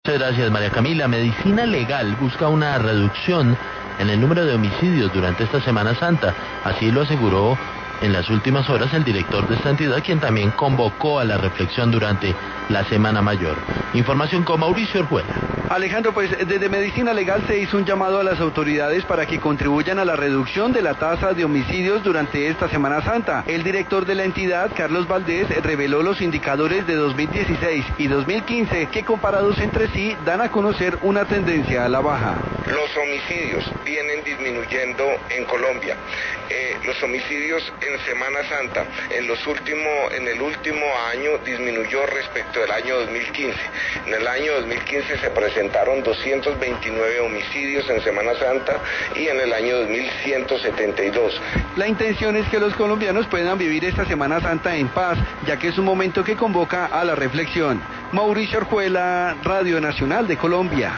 Muchas gracias, María Camila. Medicina Legal busca una reducción en el número de homicidios durante esta Semana Santa. Así lo aseguró en las últimas horas el director de esta entidad, quien también convocó a la reflexión durante la Semana Mayor. Información con Mauricio Orjuela. Alejandro, pues desde Medicina Legal se hizo un llamado a las autoridades para que contribuyan a la reducción de la tasa de homicidios durante esta Semana Santa. El director de la entidad, Carlos Valdés, reveló los indicadores de 2016 y 2015 que comparados entre sí dan a conocer una tendencia a la baja. Los homicidios vienen disminuyendo en Colombia. Los homicidios en Semana Santa en el último año disminuyó respecto del año 2015. En el año 2015 se presentaron 229 homicidios en Semana Santa y en el año 2172. La intención es que los colombianos puedan vivir esta Semana Santa en paz, ya que es un momento que convoca a la reflexión. Mauricio Orjuela, Radio Nacional de Colombia.